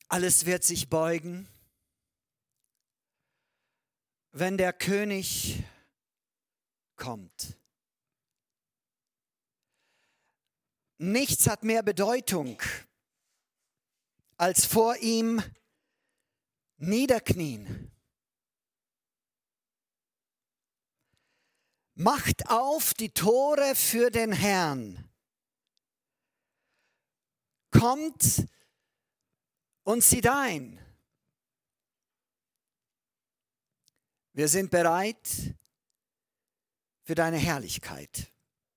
Alles wird sich beugen, wenn der König kommt. Nichts hat mehr Bedeutung, als vor ihm niederknien. Macht auf die Tore für den Herrn. Kommt und zieht ein. Wir sind bereit für deine Herrlichkeit.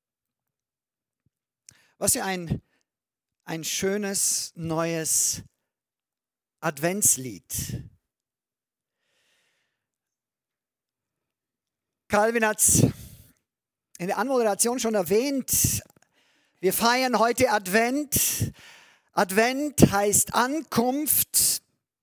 Was für ein schönes, neues Adventslied. Calvin hat es in der Anmoderation schon erwähnt. Wir feiern heute Advent. Advent heißt Ankunft.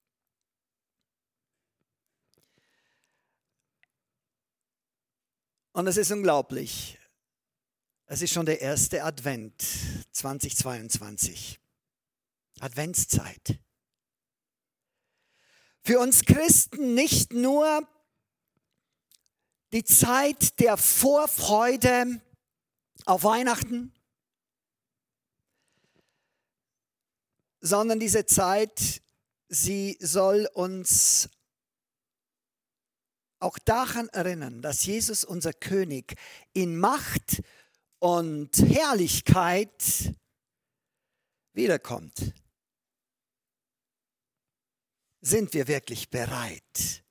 Und es ist unglaublich. Es ist schon der erste Advent 2022. Adventszeit. Für uns Christen nicht nur die Zeit der Vorfreude auf Weihnachten, sondern diese Zeit, sie soll uns auch daran erinnern, dass Jesus, unser König, in Macht und Herrlichkeit wiederkommt. Sind wir wirklich bereit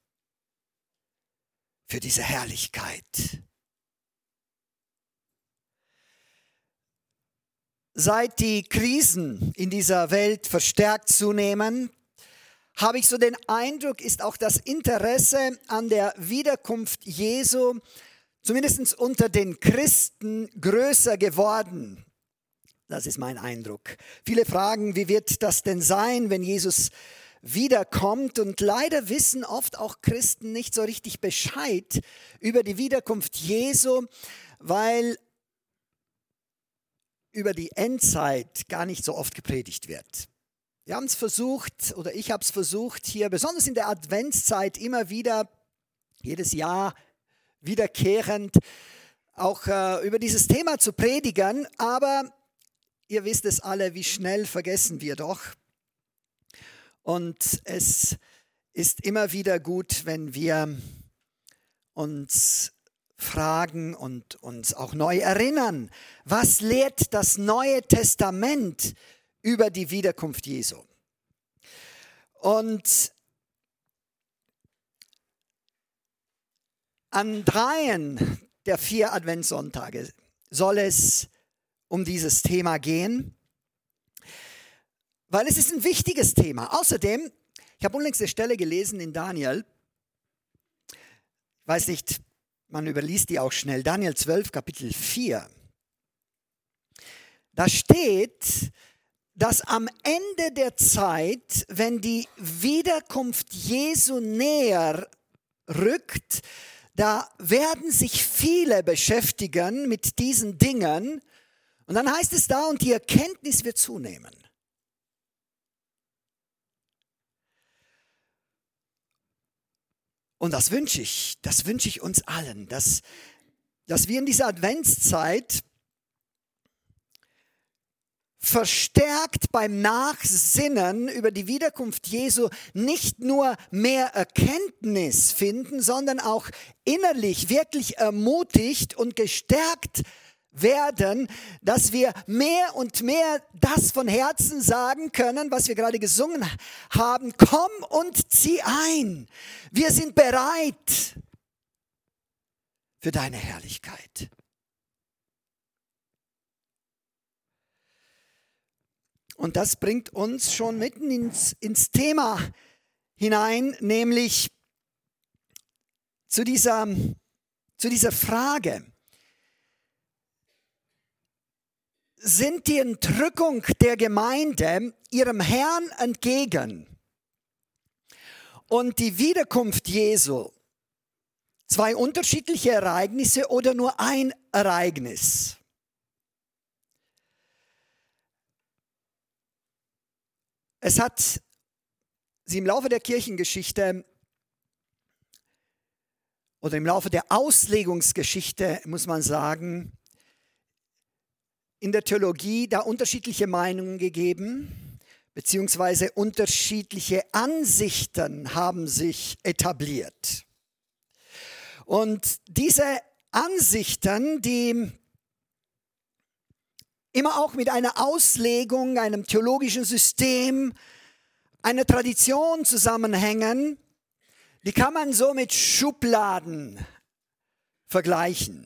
für diese Herrlichkeit? Seit die Krisen in dieser Welt verstärkt zunehmen, habe ich so den Eindruck, ist auch das Interesse an der Wiederkunft Jesu, zumindest unter den Christen, größer geworden. Das ist mein Eindruck. Viele fragen, wie wird das denn sein, wenn Jesus wiederkommt? Und leider wissen oft auch Christen nicht so richtig Bescheid über die Wiederkunft Jesu, weil über die Endzeit gar nicht so oft gepredigt wird. Wir haben es versucht, oder ich habe es versucht, hier besonders in der Adventszeit immer wieder, jedes Jahr wiederkehrend, auch über dieses Thema zu predigen. Aber ihr wisst es alle, wie schnell vergessen wir doch. Und es ist immer wieder gut, wenn wir uns fragen und uns auch neu erinnern, was lehrt das Neue Testament über die Wiederkunft Jesu. Und an 3 der 4 Adventssonntage soll es um dieses Thema gehen, weil es ist ein wichtiges Thema. Außerdem, ich habe unlängst eine Stelle gelesen in Daniel, ich weiß nicht, man überliest die auch schnell, Daniel 12, Kapitel 4. Da steht, dass am Ende der Zeit, wenn die Wiederkunft Jesu näher rückt, da werden sich viele beschäftigen mit diesen Dingen. Und dann heißt es da, und die Erkenntnis wird zunehmen. Und das wünsche ich uns allen, dass wir in dieser Adventszeit verstärkt beim Nachsinnen über die Wiederkunft Jesu nicht nur mehr Erkenntnis finden, sondern auch innerlich wirklich ermutigt und gestärkt werden, dass wir mehr und mehr das von Herzen sagen können, was wir gerade gesungen haben. Komm und zieh ein. Wir sind bereit für deine Herrlichkeit. Und das bringt uns schon mitten ins Thema hinein, nämlich zu dieser Frage. Sind die Entrückung der Gemeinde ihrem Herrn entgegen und die Wiederkunft Jesu 2 unterschiedliche Ereignisse oder nur ein Ereignis? Es hat sie im Laufe der Kirchengeschichte oder im Laufe der Auslegungsgeschichte, muss man sagen, in der Theologie da unterschiedliche Meinungen gegeben, beziehungsweise unterschiedliche Ansichten haben sich etabliert. Und diese Ansichten, die immer auch mit einer Auslegung, einem theologischen System, einer Tradition zusammenhängen, die kann man so mit Schubladen vergleichen.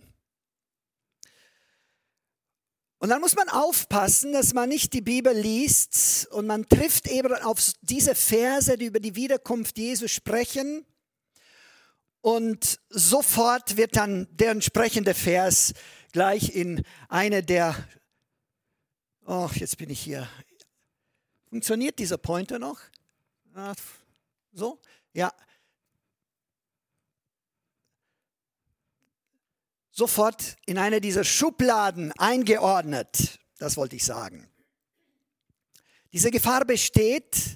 Und dann muss man aufpassen, dass man nicht die Bibel liest und man trifft eben auf diese Verse, die über die Wiederkunft Jesu sprechen, und sofort wird dann der entsprechende Vers gleich in eine der, jetzt bin ich hier. Funktioniert dieser Pointer noch? So? Ja. Sofort in eine dieser Schubladen eingeordnet. Das wollte ich sagen. Diese Gefahr besteht,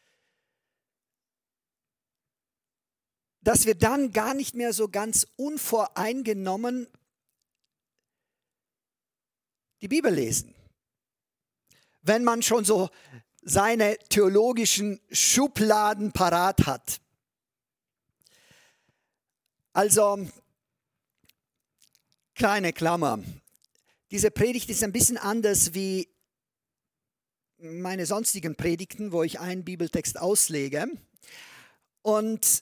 dass wir dann gar nicht mehr so ganz unvoreingenommen die Bibel lesen. Wenn man schon so seine theologischen Schubladen parat hat. Also, kleine Klammer. Diese Predigt ist ein bisschen anders wie meine sonstigen Predigten, wo ich einen Bibeltext auslege. Und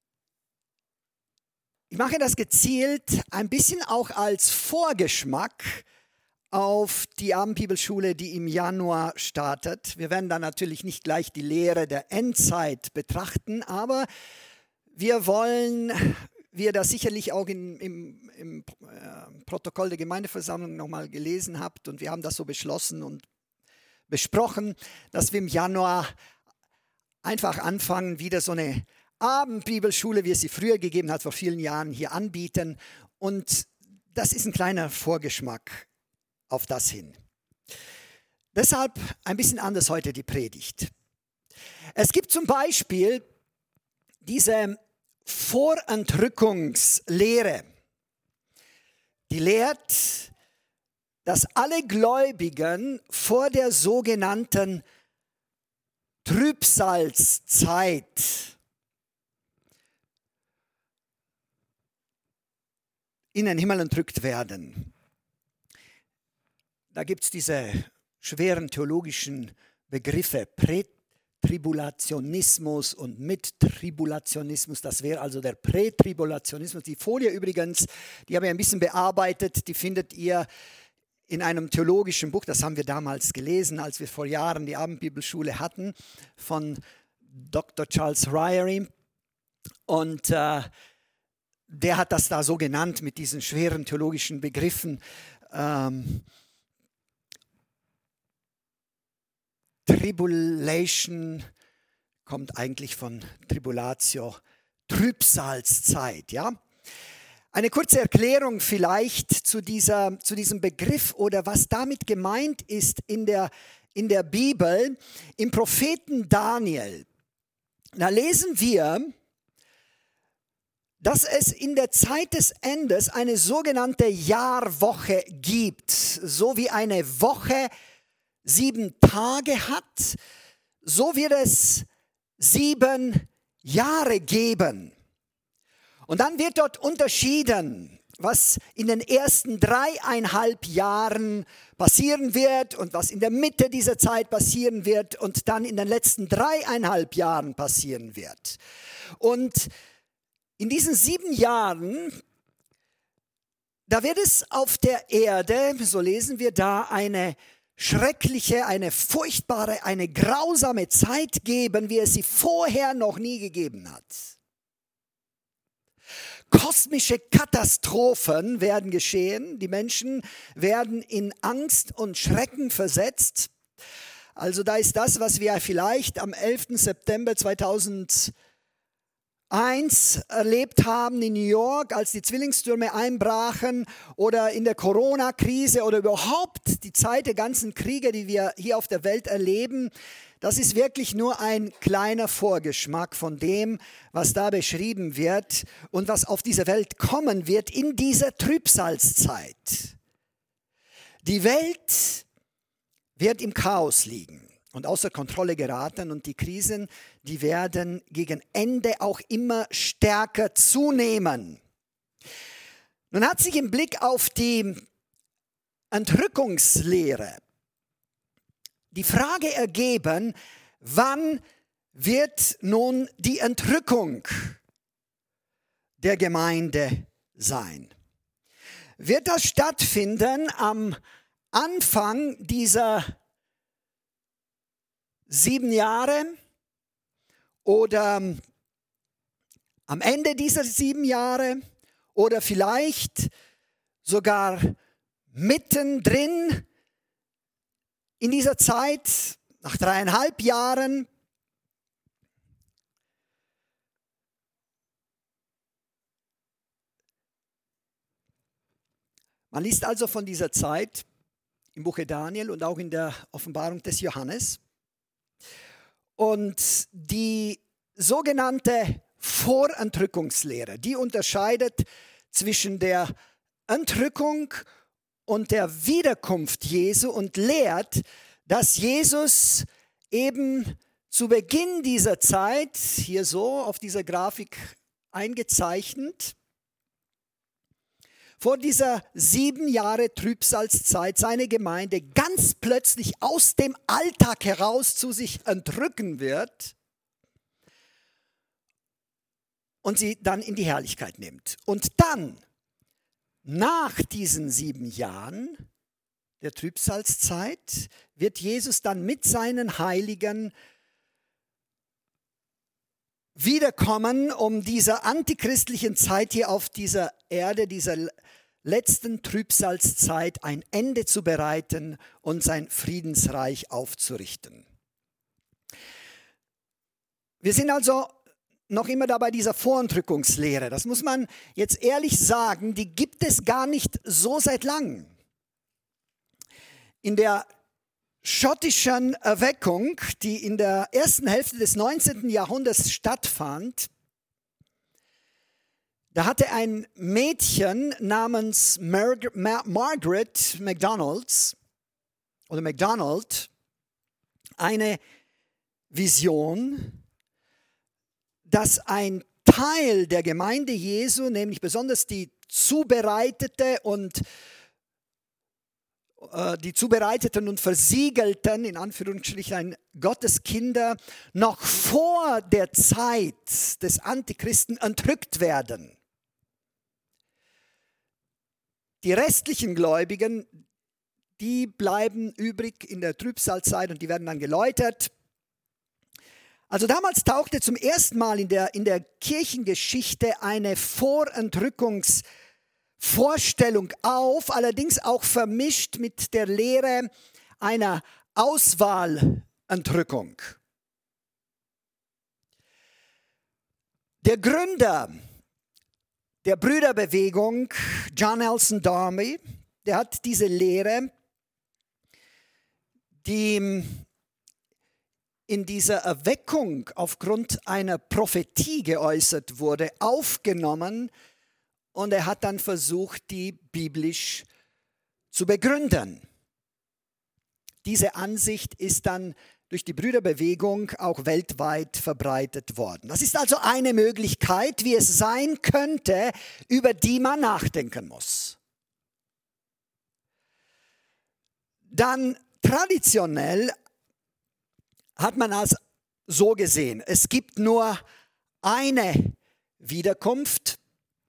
ich mache das gezielt ein bisschen auch als Vorgeschmack auf die Abendbibelschule, die im Januar startet. Wir werden dann natürlich nicht gleich die Lehre der Endzeit betrachten, aber wir wollen, wie ihr das sicherlich auch im Protokoll der Gemeindeversammlung nochmal gelesen habt, und wir haben das so beschlossen und besprochen, dass wir im Januar einfach anfangen, wieder so eine Abendbibelschule, wie es sie früher gegeben hat, vor vielen Jahren, hier anbieten. Und das ist ein kleiner Vorgeschmack auf das hin. Deshalb ein bisschen anders heute die Predigt. Es gibt zum Beispiel diese Vorentrückungslehre, die lehrt, dass alle Gläubigen vor der sogenannten Trübsalzeit in den Himmel entrückt werden. Da gibt es diese schweren theologischen Begriffe, Prätribulationismus und Mittribulationismus. Das wäre also der Prätribulationismus. Die Folie übrigens, die habe ich ein bisschen bearbeitet, die findet ihr in einem theologischen Buch, das haben wir damals gelesen, als wir vor Jahren die Abendbibelschule hatten, von Dr. Charles Ryrie. Und der hat das da so genannt mit diesen schweren theologischen Begriffen. Tribulation kommt eigentlich von Tribulatio, Trübsalzeit, ja. Eine kurze Erklärung vielleicht zu diesem Begriff oder was damit gemeint ist in der Bibel. Im Propheten Daniel, da lesen wir, dass es in der Zeit des Endes eine sogenannte Jahrwoche gibt. So wie eine Woche 7 Tage hat, so wird es 7 Jahre geben. Und dann wird dort unterschieden, was in den ersten 3,5 Jahren passieren wird und was in der Mitte dieser Zeit passieren wird und dann in den letzten 3,5 Jahren passieren wird. Und in diesen 7 Jahren, da wird es auf der Erde, so lesen wir da, eine schreckliche, eine furchtbare, eine grausame Zeit geben, wie es sie vorher noch nie gegeben hat. Kosmische Katastrophen werden geschehen, die Menschen werden in Angst und Schrecken versetzt. Also da ist das, was wir vielleicht am 11. September 2001 erlebt haben in New York, als die Zwillingstürme einbrachen, oder in der Corona-Krise oder überhaupt die Zeit der ganzen Kriege, die wir hier auf der Welt erleben, das ist wirklich nur ein kleiner Vorgeschmack von dem, was da beschrieben wird und was auf diese Welt kommen wird in dieser Trübsalzeit. Die Welt wird im Chaos liegen und außer Kontrolle geraten, und die Krisen, die werden gegen Ende auch immer stärker zunehmen. Nun hat sich im Blick auf die Entrückungslehre die Frage ergeben, wann wird nun die Entrückung der Gemeinde sein? Wird das stattfinden am Anfang dieser 7 Jahre oder am Ende dieser 7 Jahre oder vielleicht sogar mittendrin in dieser Zeit, nach 3,5 Jahren? Man liest also von dieser Zeit im Buche Daniel und auch in der Offenbarung des Johannes. Und die sogenannte Vorentrückungslehre, die unterscheidet zwischen der Entrückung und der Wiederkunft Jesu und lehrt, dass Jesus eben zu Beginn dieser Zeit, hier so auf dieser Grafik eingezeichnet, vor dieser 7 Jahre Trübsalzeit seine Gemeinde ganz plötzlich aus dem Alltag heraus zu sich entrücken wird und sie dann in die Herrlichkeit nimmt. Und dann, nach diesen 7 Jahren der Trübsalzeit, wird Jesus dann mit seinen Heiligen wiederkommen, um dieser antichristlichen Zeit hier auf dieser Erde, dieser letzten Trübsalzeit, ein Ende zu bereiten und sein Friedensreich aufzurichten. Wir sind also noch immer da bei dieser Vorentrückungslehre. Das muss man jetzt ehrlich sagen, die gibt es gar nicht so seit langem. In der schottischen Erweckung, die in der ersten Hälfte des 19. Jahrhunderts stattfand, da hatte ein Mädchen namens Margaret MacDonald eine Vision, dass ein Teil der Gemeinde Jesu, nämlich besonders die zubereiteten und versiegelten, in Anführungsstrichen, Gotteskinder, noch vor der Zeit des Antichristen entrückt werden. Die restlichen Gläubigen, die bleiben übrig in der Trübsalzeit und die werden dann geläutert. Also damals tauchte zum ersten Mal in der Kirchengeschichte eine Vorentrückungsvorstellung auf, allerdings auch vermischt mit der Lehre einer Auswahlentrückung. Der Gründer der Brüderbewegung, John Nelson Darby, der hat diese Lehre, die in dieser Erweckung aufgrund einer Prophetie geäußert wurde, aufgenommen, und er hat dann versucht, die biblisch zu begründen. Diese Ansicht ist dann durch die Brüderbewegung auch weltweit verbreitet worden. Das ist also eine Möglichkeit, wie es sein könnte, über die man nachdenken muss. Dann traditionell hat man es so gesehen, es gibt nur eine Wiederkunft.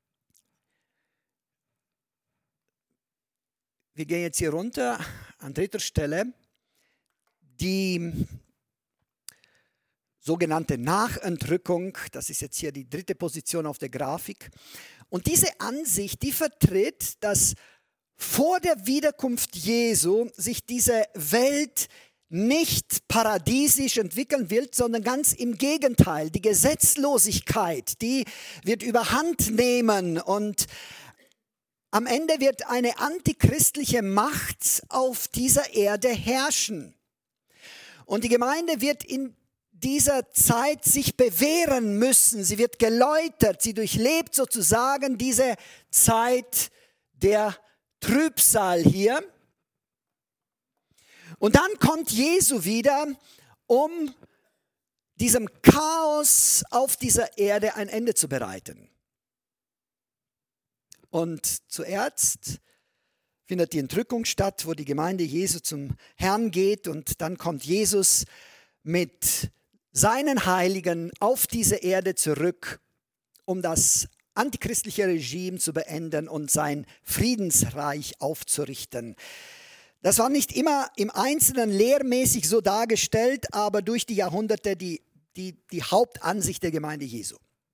Wir gehen jetzt hier runter an 3. Stelle. Die sogenannte Nachentrückung, das ist jetzt hier die 3. Position auf der Grafik. Und diese Ansicht, die vertritt, dass vor der Wiederkunft Jesu sich diese Welt nicht paradiesisch entwickeln wird, sondern ganz im Gegenteil. Die Gesetzlosigkeit, die wird überhand nehmen und am Ende wird eine antichristliche Macht auf dieser Erde herrschen. Und die Gemeinde wird in dieser Zeit sich bewähren müssen. Sie wird geläutert, sie durchlebt sozusagen diese Zeit der Trübsal hier. Und dann kommt Jesu wieder, um diesem Chaos auf dieser Erde ein Ende zu bereiten. Und zuerst findet die Entrückung statt, wo die Gemeinde Jesu zum Herrn geht und dann kommt Jesus mit seinen Heiligen auf diese Erde zurück, um das antichristliche Regime zu beenden und sein Friedensreich aufzurichten. Das war nicht immer im Einzelnen lehrmäßig so dargestellt, aber durch die Jahrhunderte die Hauptansicht der Gemeinde Jesu.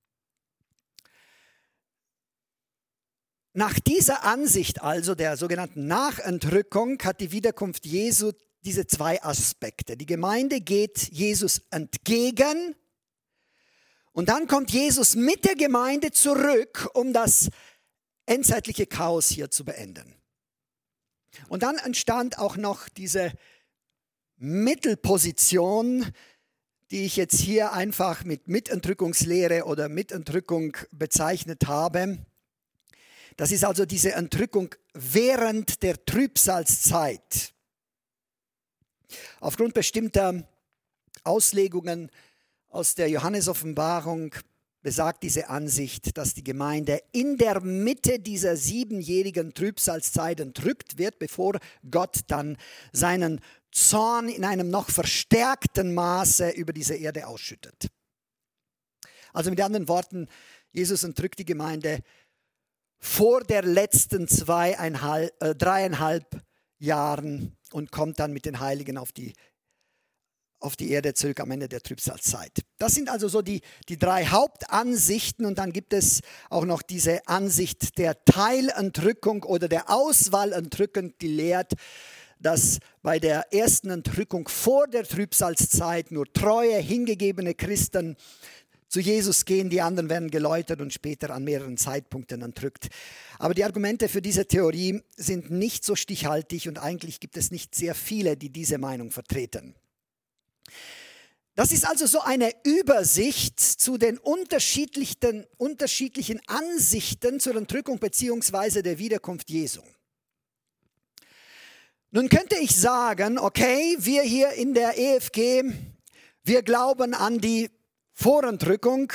Nach dieser Ansicht also der sogenannten Nachentrückung hat die Wiederkunft Jesu diese zwei Aspekte. Die Gemeinde geht Jesus entgegen und dann kommt Jesus mit der Gemeinde zurück, um das endzeitliche Chaos hier zu beenden. Und dann entstand auch noch diese Mittelposition, die ich jetzt hier einfach mit Mitentrückungslehre oder Mitentrückung bezeichnet habe. Das ist also diese Entrückung während der Trübsalzeit. Aufgrund bestimmter Auslegungen aus der Johannesoffenbarung besagt diese Ansicht, dass die Gemeinde in der Mitte dieser 7-jährigen Trübsalzeit entrückt wird, bevor Gott dann seinen Zorn in einem noch verstärkten Maße über diese Erde ausschüttet. Also mit anderen Worten, Jesus entrückt die Gemeinde vor der letzten 3,5 Jahren und kommt dann mit den Heiligen auf die Erde zurück am Ende der Trübsalzeit. Das sind also so die drei Hauptansichten und dann gibt es auch noch diese Ansicht der Teilentrückung oder der Auswahlentrückung, die lehrt, dass bei der ersten Entrückung vor der Trübsalzeit nur treue, hingegebene Christen zu Jesus gehen, die anderen werden geläutert und später an mehreren Zeitpunkten entrückt. Aber die Argumente für diese Theorie sind nicht so stichhaltig und eigentlich gibt es nicht sehr viele, die diese Meinung vertreten. Das ist also so eine Übersicht zu den unterschiedlichen Ansichten zur Entrückung bzw. der Wiederkunft Jesu. Nun könnte ich sagen, okay, wir hier in der EFG, wir glauben an die Vorentrückung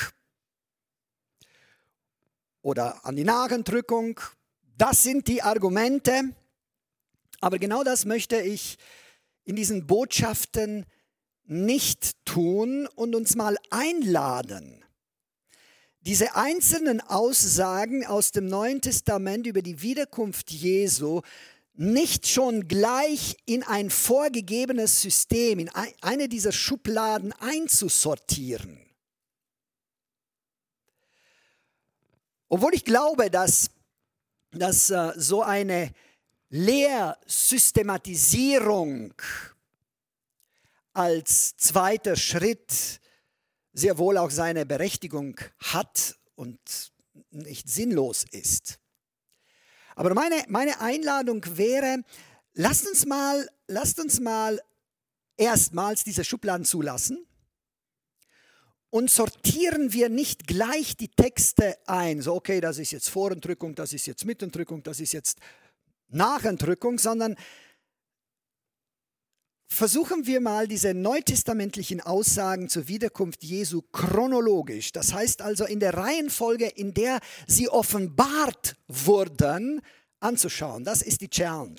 oder an die Nachentrückung. Das sind die Argumente. Aber genau das möchte ich in diesen Botschaften nicht tun und uns mal einladen, diese einzelnen Aussagen aus dem Neuen Testament über die Wiederkunft Jesu nicht schon gleich in ein vorgegebenes System, in eine dieser Schubladen einzusortieren. Obwohl ich glaube, dass so eine Lehrsystematisierung als zweiter Schritt sehr wohl auch seine Berechtigung hat und nicht sinnlos ist. Aber meine Einladung wäre, lasst uns mal erstmals diese Schubladen zulassen und sortieren wir nicht gleich die Texte ein, so okay, das ist jetzt Vorentrückung, das ist jetzt Mitentrückung, das ist jetzt Nachentrückung, sondern versuchen wir mal diese neutestamentlichen Aussagen zur Wiederkunft Jesu chronologisch, das heißt also in der Reihenfolge, in der sie offenbart wurden, anzuschauen. Das ist die Challenge.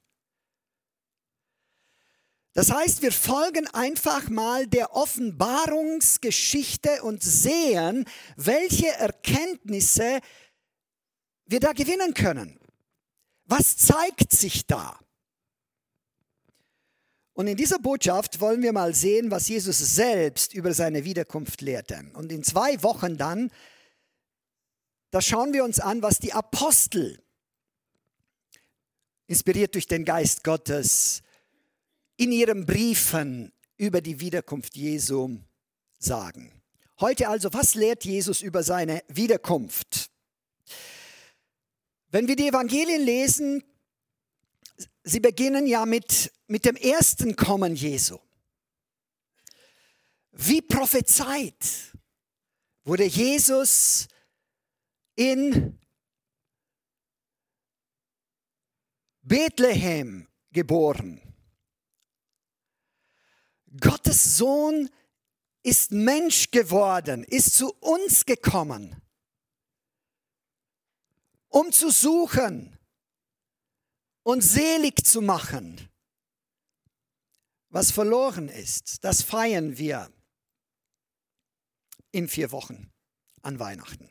Das heißt, wir folgen einfach mal der Offenbarungsgeschichte und sehen, welche Erkenntnisse wir da gewinnen können. Was zeigt sich da? Und in dieser Botschaft wollen wir mal sehen, was Jesus selbst über seine Wiederkunft lehrte. Und in 2 Wochen dann, da schauen wir uns an, was die Apostel, inspiriert durch den Geist Gottes, in ihren Briefen über die Wiederkunft Jesu sagen. Heute also, was lehrt Jesus über seine Wiederkunft? Wenn wir die Evangelien lesen, sie beginnen ja mit dem ersten Kommen Jesu. Wie prophezeit wurde Jesus in Bethlehem geboren. Gottes Sohn ist Mensch geworden, ist zu uns gekommen, um zu suchen und selig zu machen, was verloren ist. Das feiern wir in 4 Wochen an Weihnachten.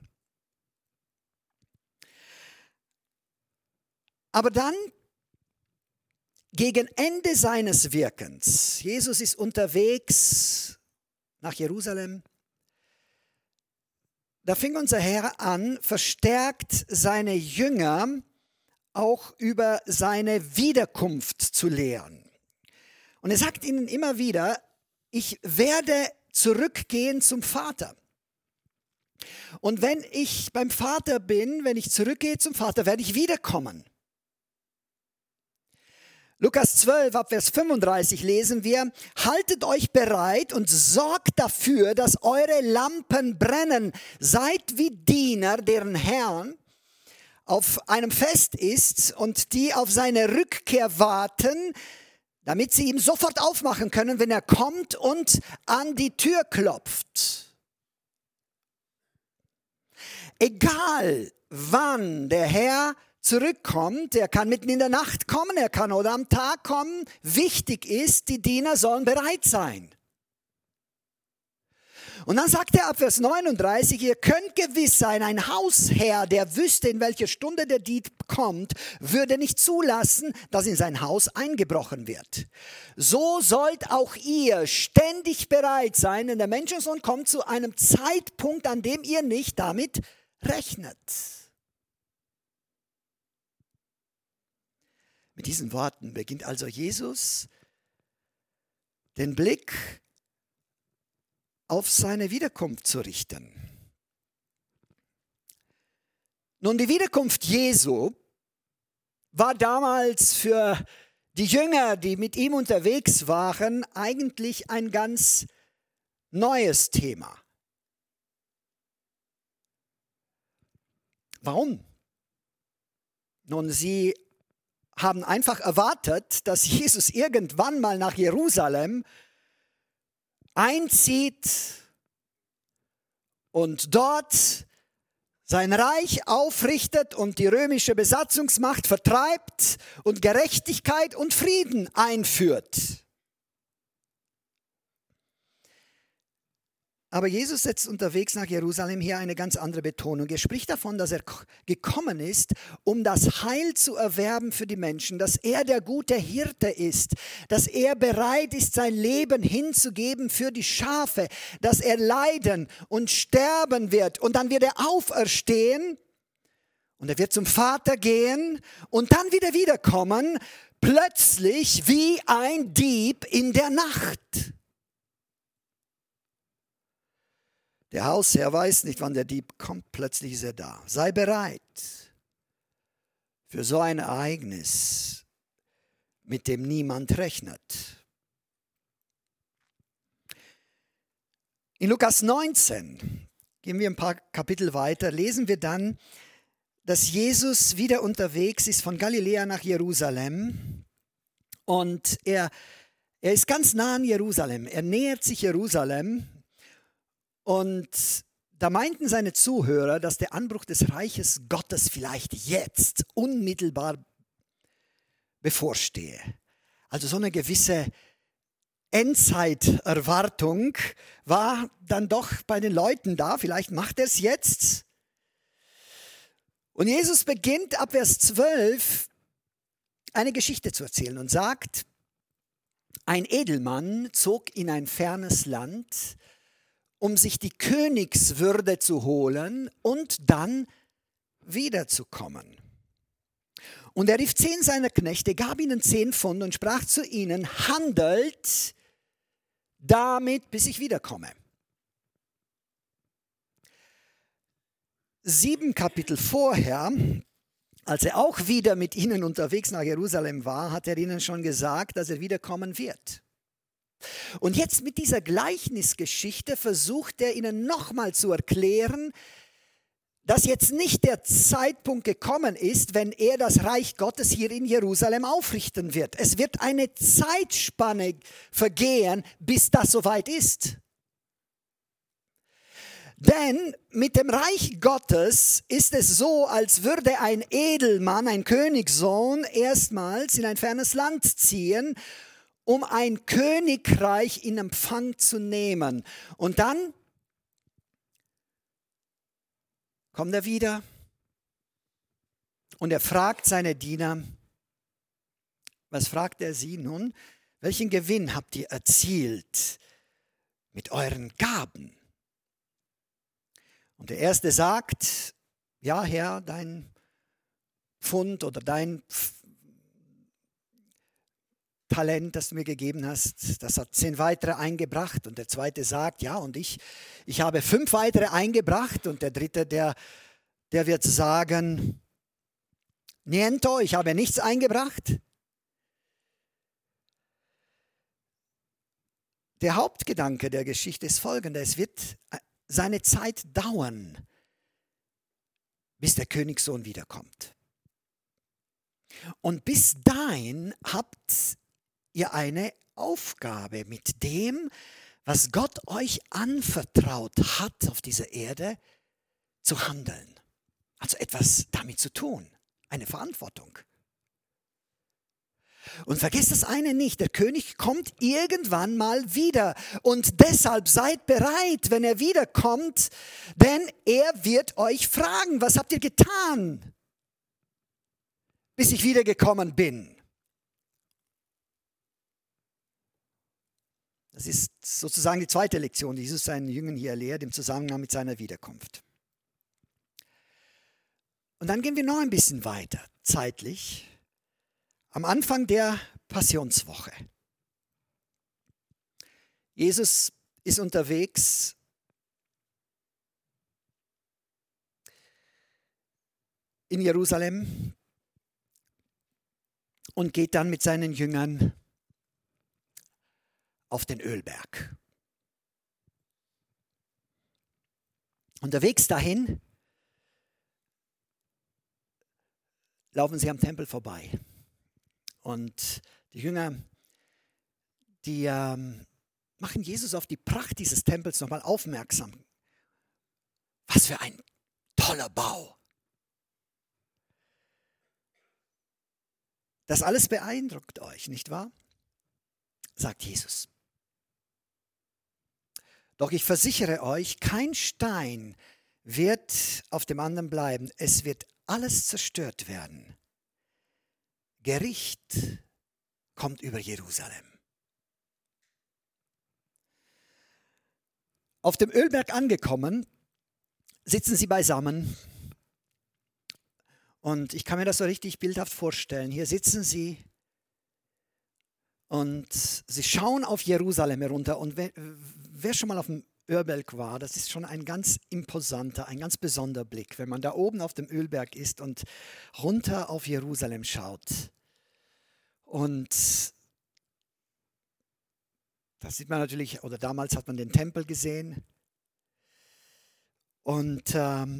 Aber dann, gegen Ende seines Wirkens, Jesus ist unterwegs nach Jerusalem, da fing unser Herr an, verstärkt seine Jünger auch über seine Wiederkunft zu lehren. Und er sagt ihnen immer wieder, ich werde zurückgehen zum Vater. Und wenn ich beim Vater bin, wenn ich zurückgehe zum Vater, werde ich wiederkommen. Lukas 12, ab Vers 35 lesen wir, haltet euch bereit und sorgt dafür, dass eure Lampen brennen. Seid wie Diener, deren Herr auf einem Fest ist und die auf seine Rückkehr warten, damit sie ihm sofort aufmachen können, wenn er kommt und an die Tür klopft. Egal wann der Herr zurückkommt, er kann mitten in der Nacht kommen, er kann oder am Tag kommen. Wichtig ist, die Diener sollen bereit sein. Und dann sagt er ab Vers 39, ihr könnt gewiss sein, ein Hausherr, der wüsste, in welcher Stunde der Dieb kommt, würde nicht zulassen, dass in sein Haus eingebrochen wird. So sollt auch ihr ständig bereit sein, denn der Menschensohn kommt zu einem Zeitpunkt, an dem ihr nicht damit rechnet. Mit diesen Worten beginnt also Jesus den Blick auf seine Wiederkunft zu richten. Nun, die Wiederkunft Jesu war damals für die Jünger, die mit ihm unterwegs waren, eigentlich ein ganz neues Thema. Warum? Nun, sie haben einfach erwartet, dass Jesus irgendwann mal nach Jerusalem einzieht und dort sein Reich aufrichtet und die römische Besatzungsmacht vertreibt und Gerechtigkeit und Frieden einführt. Aber Jesus setzt unterwegs nach Jerusalem hier eine ganz andere Betonung. Er spricht davon, dass er gekommen ist, um das Heil zu erwerben für die Menschen, dass er der gute Hirte ist, dass er bereit ist, sein Leben hinzugeben für die Schafe, dass er leiden und sterben wird und dann wird er auferstehen und er wird zum Vater gehen und dann wieder wiederkommen, plötzlich wie ein Dieb in der Nacht. Der Hausherr weiß nicht, wann der Dieb kommt, plötzlich ist er da. Sei bereit für so ein Ereignis, mit dem niemand rechnet. In Lukas 19, gehen wir ein paar Kapitel weiter, lesen wir dann, dass Jesus wieder unterwegs ist von Galiläa nach Jerusalem und er ist ganz nah an Jerusalem, er nähert sich Jerusalem. Und da meinten seine Zuhörer, dass der Anbruch des Reiches Gottes vielleicht jetzt unmittelbar bevorstehe. Also so eine gewisse Endzeiterwartung war dann doch bei den Leuten da. Vielleicht macht er es jetzt. Und Jesus beginnt ab Vers 12 eine Geschichte zu erzählen und sagt, ein Edelmann zog in ein fernes Land, um sich die Königswürde zu holen und dann wiederzukommen. Und er rief 10 seiner Knechte, gab ihnen 10 Pfund und sprach zu ihnen, handelt damit, bis ich wiederkomme. 7 Kapitel vorher, als er auch wieder mit ihnen unterwegs nach Jerusalem war, hat er ihnen schon gesagt, dass er wiederkommen wird. Und jetzt mit dieser Gleichnisgeschichte versucht er ihnen nochmal zu erklären, dass jetzt nicht der Zeitpunkt gekommen ist, wenn er das Reich Gottes hier in Jerusalem aufrichten wird. Es wird eine Zeitspanne vergehen, bis das soweit ist. Denn mit dem Reich Gottes ist es so, als würde ein Edelmann, ein Königssohn, erstmals in ein fernes Land ziehen, um ein Königreich in Empfang zu nehmen. Und dann kommt er wieder und er fragt seine Diener, was fragt er sie nun? Welchen Gewinn habt ihr erzielt mit euren Gaben? Und der Erste sagt, ja Herr, dein Pfund oder dein Talent, das du mir gegeben hast, das hat 10 weitere eingebracht. Und der Zweite sagt, ja, und ich habe 5 weitere eingebracht. Und der Dritte, der wird sagen, niento, ich habe nichts eingebracht. Der Hauptgedanke der Geschichte ist folgender: Es wird seine Zeit dauern, bis der Königssohn wiederkommt. Und bis dahin habt ihr eine Aufgabe, mit dem, was Gott euch anvertraut hat auf dieser Erde, zu handeln. Also etwas damit zu tun, eine Verantwortung. Und vergesst das eine nicht, der König kommt irgendwann mal wieder. Und deshalb seid bereit, wenn er wiederkommt, denn er wird euch fragen, was habt ihr getan, bis ich wiedergekommen bin? Das ist sozusagen die zweite Lektion, die Jesus seinen Jüngern hier lehrt, im Zusammenhang mit seiner Wiederkunft. Und dann gehen wir noch ein bisschen weiter, zeitlich, am Anfang der Passionswoche. Jesus ist unterwegs in Jerusalem und geht dann mit seinen Jüngern auf den Ölberg. Unterwegs dahin laufen sie am Tempel vorbei. Und die Jünger, die machen Jesus auf die Pracht dieses Tempels nochmal aufmerksam. Was für ein toller Bau. Das alles beeindruckt euch, nicht wahr? Sagt Jesus. Doch ich versichere euch, kein Stein wird auf dem anderen bleiben. Es wird alles zerstört werden. Gericht kommt über Jerusalem. Auf dem Ölberg angekommen, sitzen sie beisammen. Und ich kann mir das so richtig bildhaft vorstellen. Hier sitzen sie und sie schauen auf Jerusalem herunter. Und wer schon mal auf dem Ölberg war, das ist schon ein ganz imposanter, ein ganz besonderer Blick, wenn man da oben auf dem Ölberg ist und runter auf Jerusalem schaut. Und das sieht man natürlich, oder damals hat man den Tempel gesehen. Und dann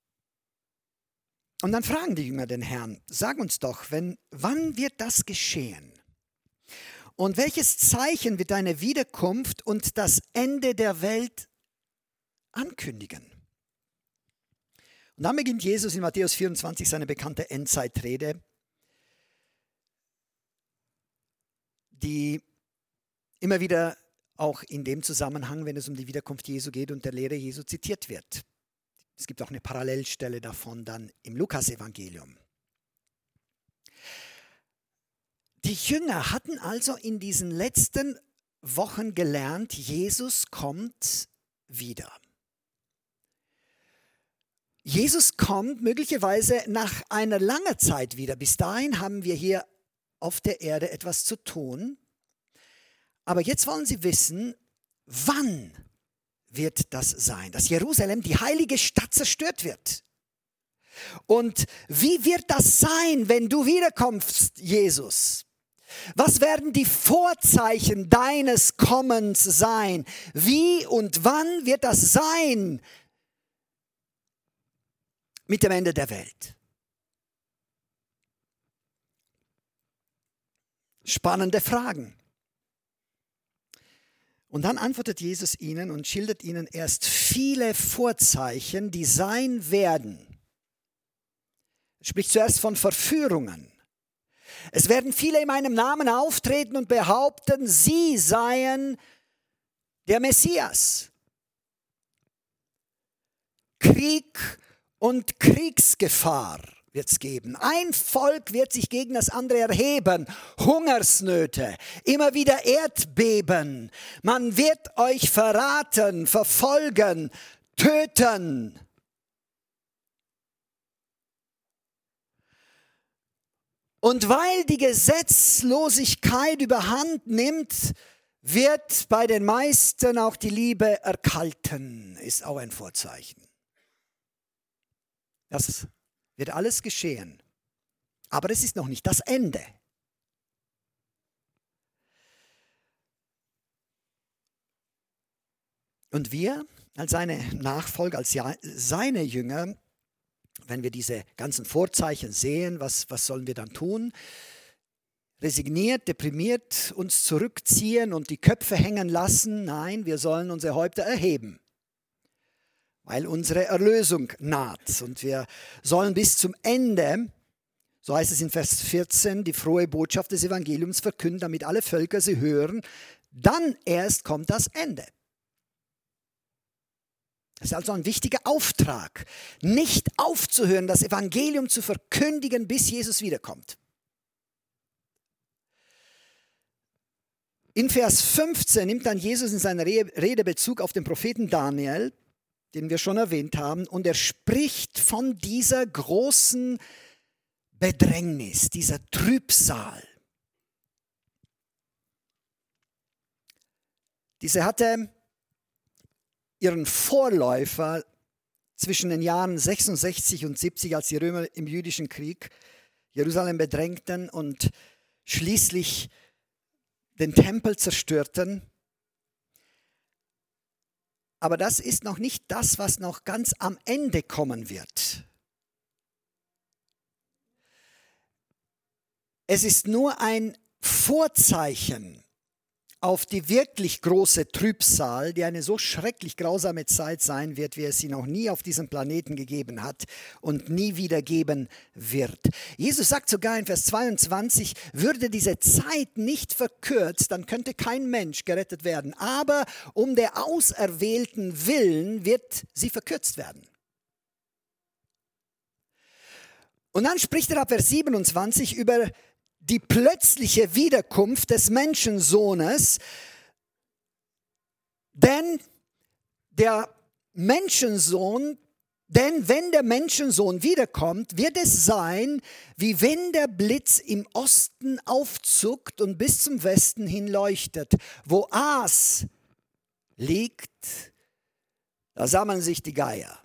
fragen die Jünger den Herrn, sag uns doch, wann wird das geschehen? Und welches Zeichen wird deine Wiederkunft und das Ende der Welt ankündigen? Und dann beginnt Jesus in Matthäus 24 seine bekannte Endzeitrede, die immer wieder auch in dem Zusammenhang, wenn es um die Wiederkunft Jesu geht und der Lehre Jesu zitiert wird. Es gibt auch eine Parallelstelle davon dann im Lukasevangelium. Die Jünger hatten also in diesen letzten Wochen gelernt, Jesus kommt wieder. Jesus kommt möglicherweise nach einer langen Zeit wieder. Bis dahin haben wir hier auf der Erde etwas zu tun. Aber jetzt wollen Sie wissen, wann wird das sein, dass Jerusalem, die heilige Stadt, zerstört wird. Und wie wird das sein, wenn du wiederkommst, Jesus? Was werden die Vorzeichen deines Kommens sein? Wie und wann wird das sein mit dem Ende der Welt? Spannende Fragen. Und dann antwortet Jesus ihnen und schildert ihnen erst viele Vorzeichen, die sein werden. Er spricht zuerst von Verführungen. Es werden viele in meinem Namen auftreten und behaupten, sie seien der Messias. Krieg und Kriegsgefahr wird es geben. Ein Volk wird sich gegen das andere erheben. Hungersnöte, immer wieder Erdbeben. Man wird euch verraten, verfolgen, töten. Und weil die Gesetzlosigkeit überhand nimmt, wird bei den meisten auch die Liebe erkalten, ist auch ein Vorzeichen. Das wird alles geschehen. Aber es ist noch nicht das Ende. Und wir als seine Nachfolger, als seine Jünger, wenn wir diese ganzen Vorzeichen sehen, was sollen wir dann tun? Resigniert, deprimiert uns zurückziehen und die Köpfe hängen lassen? Nein, wir sollen unsere Häupter erheben, weil unsere Erlösung naht. Und wir sollen bis zum Ende, so heißt es in Vers 14, die frohe Botschaft des Evangeliums verkünden, damit alle Völker sie hören. Dann erst kommt das Ende. Das ist also ein wichtiger Auftrag, nicht aufzuhören, das Evangelium zu verkündigen, bis Jesus wiederkommt. In Vers 15 nimmt dann Jesus in seiner Rede Bezug auf den Propheten Daniel, den wir schon erwähnt haben, und er spricht von dieser großen Bedrängnis, dieser Trübsal. Diese hatte ihren Vorläufer zwischen den Jahren 66 und 70, als die Römer im jüdischen Krieg Jerusalem bedrängten und schließlich den Tempel zerstörten. Aber das ist noch nicht das, was noch ganz am Ende kommen wird. Es ist nur ein Vorzeichen auf die wirklich große Trübsal, die eine so schrecklich grausame Zeit sein wird, wie es sie noch nie auf diesem Planeten gegeben hat und nie wieder geben wird. Jesus sagt sogar in Vers 22, würde diese Zeit nicht verkürzt, dann könnte kein Mensch gerettet werden. Aber um der Auserwählten willen wird sie verkürzt werden. Und dann spricht er ab Vers 27 über die plötzliche Wiederkunft des Menschensohnes, denn wenn der Menschensohn wiederkommt, wird es sein, wie wenn der Blitz im Osten aufzuckt und bis zum Westen hin leuchtet. Wo Aas liegt, da sammeln sich die Geier.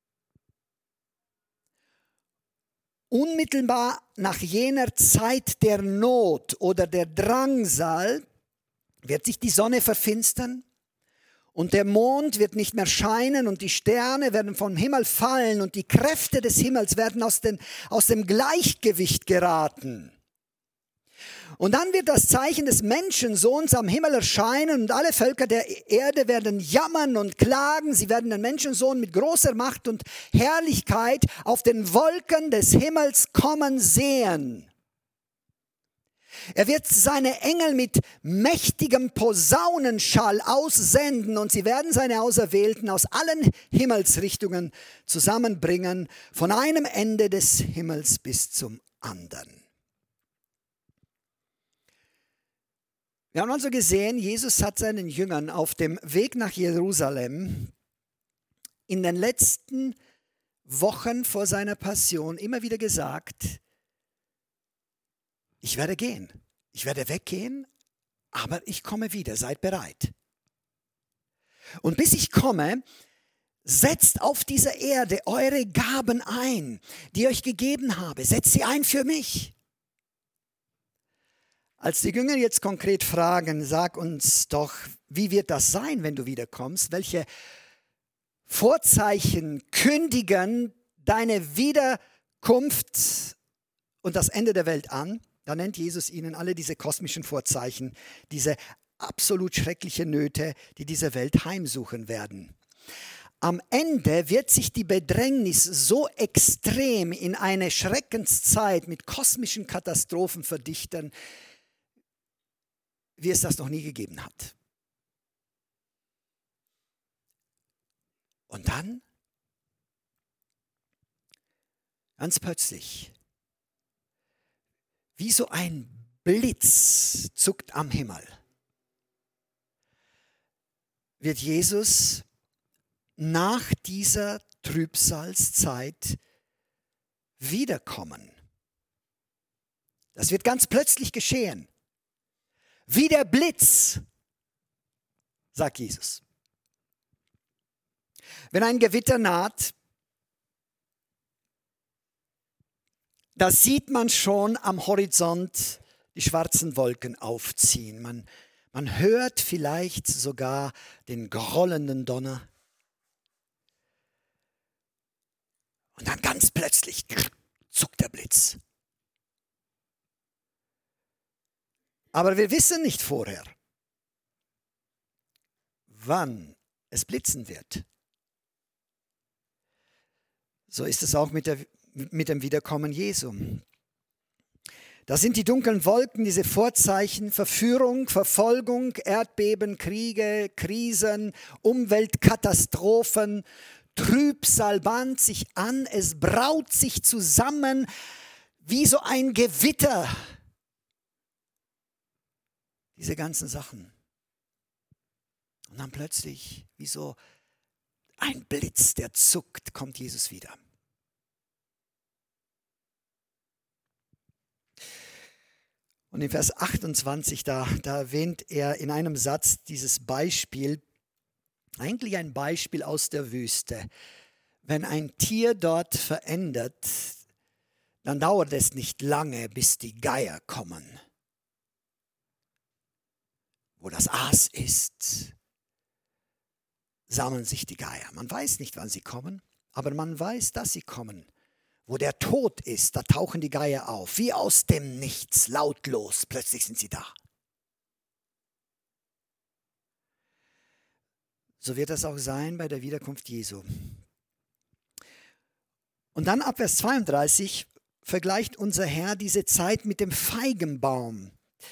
Unmittelbar nach jener Zeit der Not oder der Drangsal wird sich die Sonne verfinstern und der Mond wird nicht mehr scheinen und die Sterne werden vom Himmel fallen und die Kräfte des Himmels werden aus dem Gleichgewicht geraten. Und dann wird das Zeichen des Menschensohns am Himmel erscheinen und alle Völker der Erde werden jammern und klagen. Sie werden den Menschensohn mit großer Macht und Herrlichkeit auf den Wolken des Himmels kommen sehen. Er wird seine Engel mit mächtigem Posaunenschall aussenden und sie werden seine Auserwählten aus allen Himmelsrichtungen zusammenbringen, von einem Ende des Himmels bis zum anderen. Wir haben also gesehen, Jesus hat seinen Jüngern auf dem Weg nach Jerusalem in den letzten Wochen vor seiner Passion immer wieder gesagt, ich werde gehen, ich werde weggehen, aber ich komme wieder, seid bereit. Und bis ich komme, setzt auf dieser Erde eure Gaben ein, die ich euch gegeben habe. Setzt sie ein für mich. Als die Jünger jetzt konkret fragen, sag uns doch, wie wird das sein, wenn du wiederkommst? Welche Vorzeichen kündigen deine Wiederkunft und das Ende der Welt an? Da nennt Jesus ihnen alle diese kosmischen Vorzeichen, diese absolut schreckliche Nöte, die diese Welt heimsuchen werden. Am Ende wird sich die Bedrängnis so extrem in eine Schreckenszeit mit kosmischen Katastrophen verdichten, wie es das noch nie gegeben hat. Und dann, ganz plötzlich, wie so ein Blitz zuckt am Himmel, wird Jesus nach dieser Trübsalzeit wiederkommen. Das wird ganz plötzlich geschehen. Wie der Blitz, sagt Jesus. Wenn ein Gewitter naht, da sieht man schon am Horizont die schwarzen Wolken aufziehen. Man hört vielleicht sogar den grollenden Donner. Und dann ganz plötzlich zuckt der Blitz. Aber wir wissen nicht vorher, wann es blitzen wird. So ist es auch mit dem Wiederkommen Jesu. Da sind die dunklen Wolken, diese Vorzeichen, Verführung, Verfolgung, Erdbeben, Kriege, Krisen, Umweltkatastrophen, Trübsal bahnt sich an, es braut sich zusammen wie so ein Gewitter. Diese ganzen Sachen. Und dann plötzlich, wie so ein Blitz, der zuckt, kommt Jesus wieder. Und in Vers 28, da erwähnt er in einem Satz dieses Beispiel, eigentlich ein Beispiel aus der Wüste. Wenn ein Tier dort verändert, dann dauert es nicht lange, bis die Geier kommen. Wo das Aas ist, sammeln sich die Geier. Man weiß nicht, wann sie kommen, aber man weiß, dass sie kommen. Wo der Tod ist, da tauchen die Geier auf, wie aus dem Nichts, lautlos, plötzlich sind sie da. So wird das auch sein bei der Wiederkunft Jesu. Und dann ab Vers 32 vergleicht unser Herr diese Zeit mit dem Feigenbaum.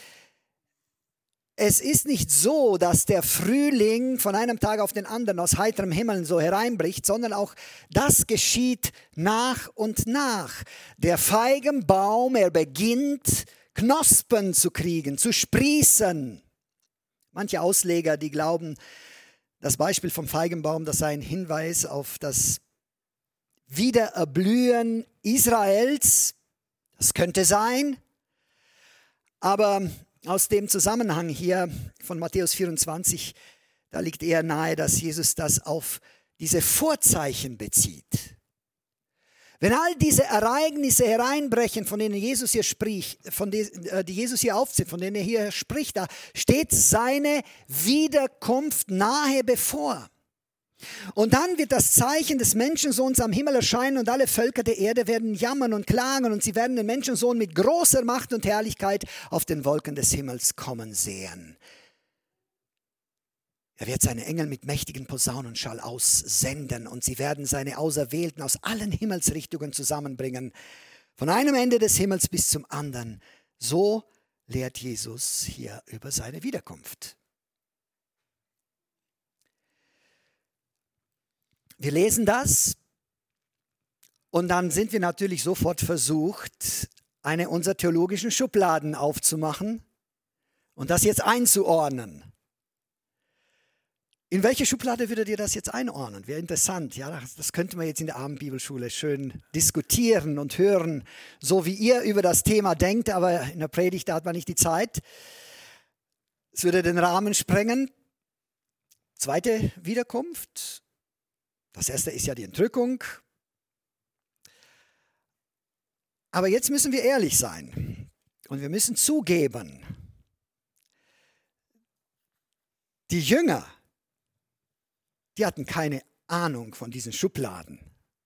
Es ist nicht so, dass der Frühling von einem Tag auf den anderen aus heiterem Himmel so hereinbricht, sondern auch das geschieht nach und nach. Der Feigenbaum, er beginnt Knospen zu kriegen, zu sprießen. Manche Ausleger, die glauben, das Beispiel vom Feigenbaum, das sei ein Hinweis auf das Wiedererblühen Israels. Das könnte sein, aber aus dem Zusammenhang hier von Matthäus 24, da liegt eher nahe, dass Jesus das auf diese Vorzeichen bezieht. Wenn all diese Ereignisse hereinbrechen, von denen Jesus hier spricht, die Jesus hier aufzählt, von denen er hier spricht, da steht seine Wiederkunft nahe bevor. Und dann wird das Zeichen des Menschensohns am Himmel erscheinen und alle Völker der Erde werden jammern und klagen und sie werden den Menschensohn mit großer Macht und Herrlichkeit auf den Wolken des Himmels kommen sehen. Er wird seine Engel mit mächtigen Posaunenschall aussenden und sie werden seine Auserwählten aus allen Himmelsrichtungen zusammenbringen, von einem Ende des Himmels bis zum anderen. So lehrt Jesus hier über seine Wiederkunft. Wir lesen das und dann sind wir natürlich sofort versucht, eine unserer theologischen Schubladen aufzumachen und das jetzt einzuordnen. In welche Schublade würdet ihr das jetzt einordnen? Wäre interessant. Ja, das könnte man jetzt in der Abendbibelschule schön diskutieren und hören, so wie ihr über das Thema denkt, aber in der Predigt, da hat man nicht die Zeit. Es würde den Rahmen sprengen. Zweite Wiederkunft. Das erste ist ja die Entrückung. Aber jetzt müssen wir ehrlich sein und wir müssen zugeben, die Jünger, die hatten keine Ahnung von diesen Schubladen,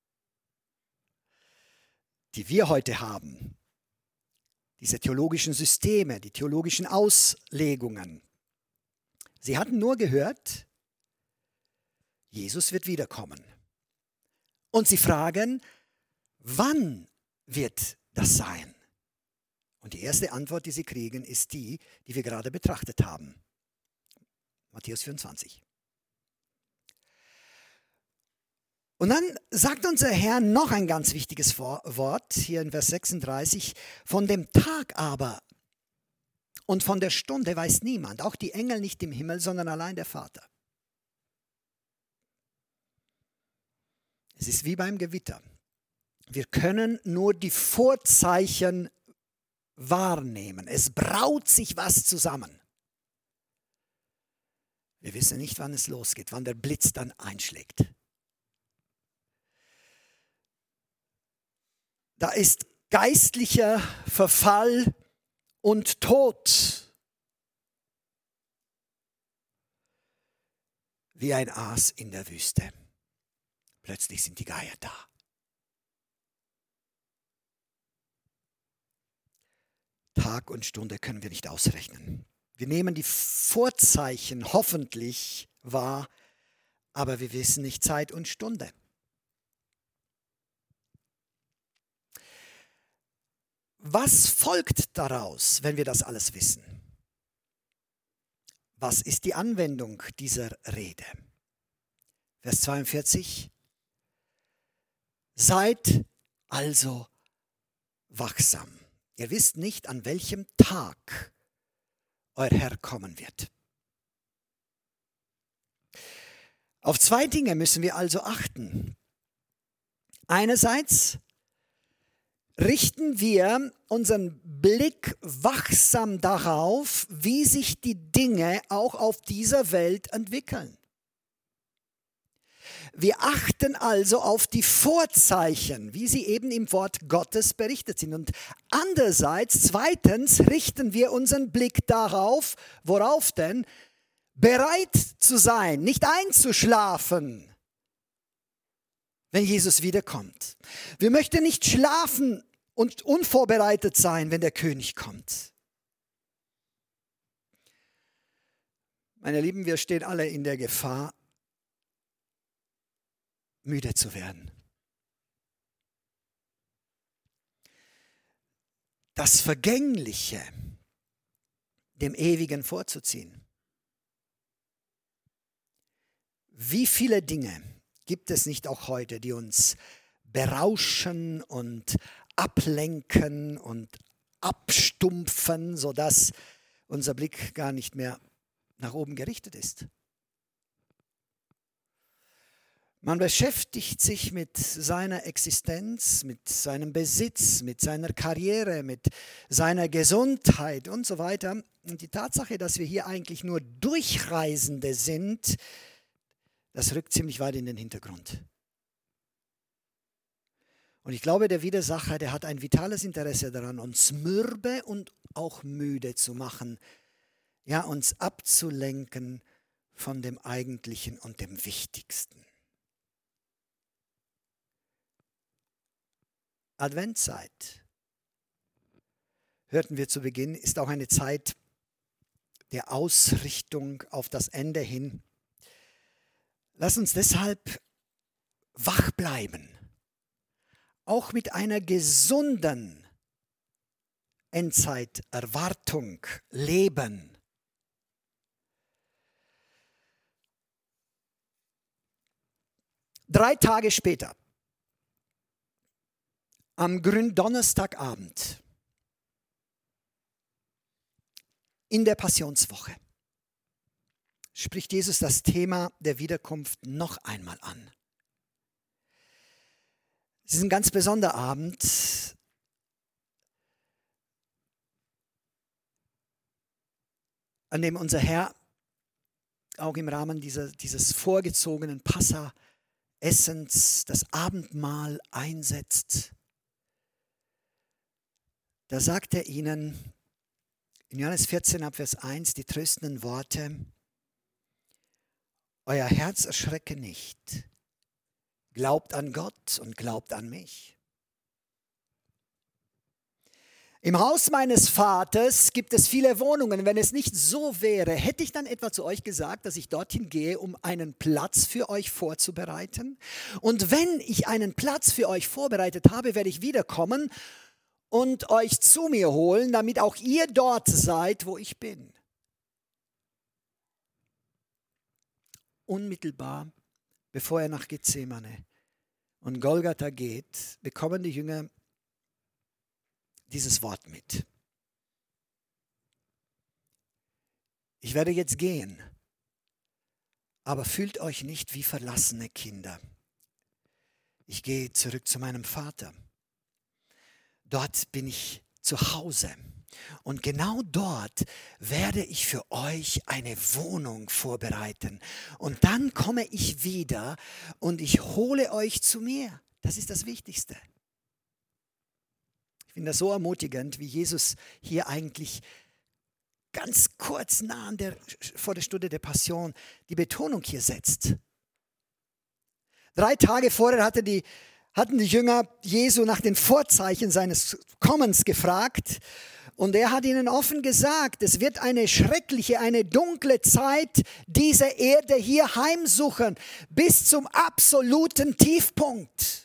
die wir heute haben. Diese theologischen Systeme, die theologischen Auslegungen. Sie hatten nur gehört, Jesus wird wiederkommen. Und sie fragen, wann wird das sein? Und die erste Antwort, die sie kriegen, ist die wir gerade betrachtet haben. Matthäus 24. Und dann sagt unser Herr noch ein ganz wichtiges Wort, hier in Vers 36, von dem Tag aber und von der Stunde weiß niemand, auch die Engel nicht im Himmel, sondern allein der Vater. Es ist wie beim Gewitter. Wir können nur die Vorzeichen wahrnehmen. Es braut sich was zusammen. Wir wissen nicht, wann es losgeht, wann der Blitz dann einschlägt. Da ist geistlicher Verfall und Tod. Wie ein Aas in der Wüste. Plötzlich sind die Geier da. Tag und Stunde können wir nicht ausrechnen. Wir nehmen die Vorzeichen hoffentlich wahr, aber wir wissen nicht Zeit und Stunde. Was folgt daraus, wenn wir das alles wissen? Was ist die Anwendung dieser Rede? Vers 42. Seid also wachsam. Ihr wisst nicht, an welchem Tag euer Herr kommen wird. Auf zwei Dinge müssen wir also achten. Einerseits richten wir unseren Blick wachsam darauf, wie sich die Dinge auch auf dieser Welt entwickeln. Wir achten also auf die Vorzeichen, wie sie eben im Wort Gottes berichtet sind. Und andererseits, zweitens, richten wir unseren Blick darauf, worauf denn? Bereit zu sein, nicht einzuschlafen, wenn Jesus wiederkommt. Wir möchten nicht schlafen und unvorbereitet sein, wenn der König kommt. Meine Lieben, wir stehen alle in der Gefahr, müde zu werden. Das Vergängliche dem Ewigen vorzuziehen. Wie viele Dinge gibt es nicht auch heute, die uns berauschen und ablenken und abstumpfen, sodass unser Blick gar nicht mehr nach oben gerichtet ist? Man beschäftigt sich mit seiner Existenz, mit seinem Besitz, mit seiner Karriere, mit seiner Gesundheit und so weiter. Und die Tatsache, dass wir hier eigentlich nur Durchreisende sind, das rückt ziemlich weit in den Hintergrund. Und ich glaube, der Widersacher, der hat ein vitales Interesse daran, uns mürbe und auch müde zu machen, ja, uns abzulenken von dem Eigentlichen und dem Wichtigsten. Adventszeit, hörten wir zu Beginn, ist auch eine Zeit der Ausrichtung auf das Ende hin. Lass uns deshalb wach bleiben, auch mit einer gesunden Endzeiterwartung leben. Drei Tage später, am Gründonnerstagabend in der Passionswoche spricht Jesus das Thema der Wiederkunft noch einmal an. Es ist ein ganz besonderer Abend. An dem unser Herr auch im Rahmen dieses vorgezogenen Passa-Essens das Abendmahl einsetzt. Da sagt er ihnen in Johannes 14 ab Vers 1 die tröstenden Worte: Euer Herz erschrecke nicht, glaubt an Gott und glaubt an mich. Im Haus meines Vaters gibt es viele Wohnungen. Wenn es nicht so wäre, hätte ich dann etwa zu euch gesagt, dass ich dorthin gehe, um einen Platz für euch vorzubereiten? Und wenn ich einen Platz für euch vorbereitet habe, werde ich wiederkommen und euch zu mir holen, damit auch ihr dort seid, wo ich bin. Unmittelbar, bevor er nach Gethsemane und Golgatha geht, bekommen die Jünger dieses Wort mit. Ich werde jetzt gehen, aber fühlt euch nicht wie verlassene Kinder. Ich gehe zurück zu meinem Vater. Dort bin ich zu Hause. Und genau dort werde ich für euch eine Wohnung vorbereiten. Und dann komme ich wieder und ich hole euch zu mir. Das ist das Wichtigste. Ich finde das so ermutigend, wie Jesus hier eigentlich ganz kurz vor der Stunde der Passion die Betonung hier setzt. 3 Tage vorher hatten die Jünger Jesu nach den Vorzeichen seines Kommens gefragt. Und er hat ihnen offen gesagt, es wird eine schreckliche, eine dunkle Zeit diese Erde hier heimsuchen, bis zum absoluten Tiefpunkt.